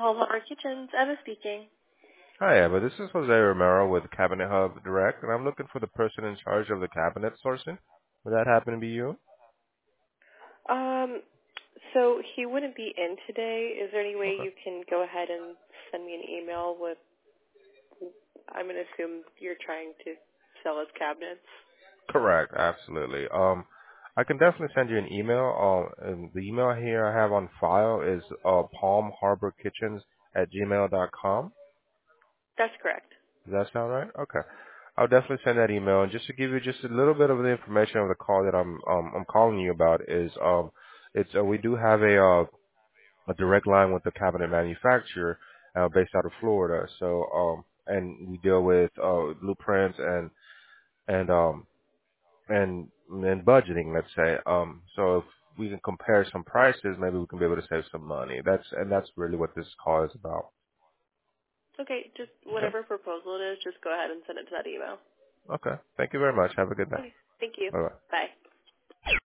Palomar Kitchens, Eva speaking. Hi, Eva. This is Jose Romero with Cabinet Hub Direct, and I'm looking for the person in charge of the cabinet sourcing. Would that happen to be you? Um, so he wouldn't be in today. Is there any way Okay. you can go ahead and send me an email with, I'm going to assume you're trying to sell us cabinets? Correct. Absolutely. I can definitely send you an email. And the email here I have on file is palmharborkitchens at gmail.com. That's correct. Does that sound right? Okay. I'll definitely send that email. And just to give you just a little bit of the information of the call that I'm calling you about is it's we do have a direct line with the cabinet manufacturer based out of Florida. So and we deal with blueprints and um and budgeting, let's say. So if we can compare some prices, maybe we can be able to save some money. That's really what this call is about. Okay, just Okay. whatever proposal it is, just go ahead and send it to that email. Okay. Thank you very much. Have a good day. Okay, thank you. Bye bye. Bye.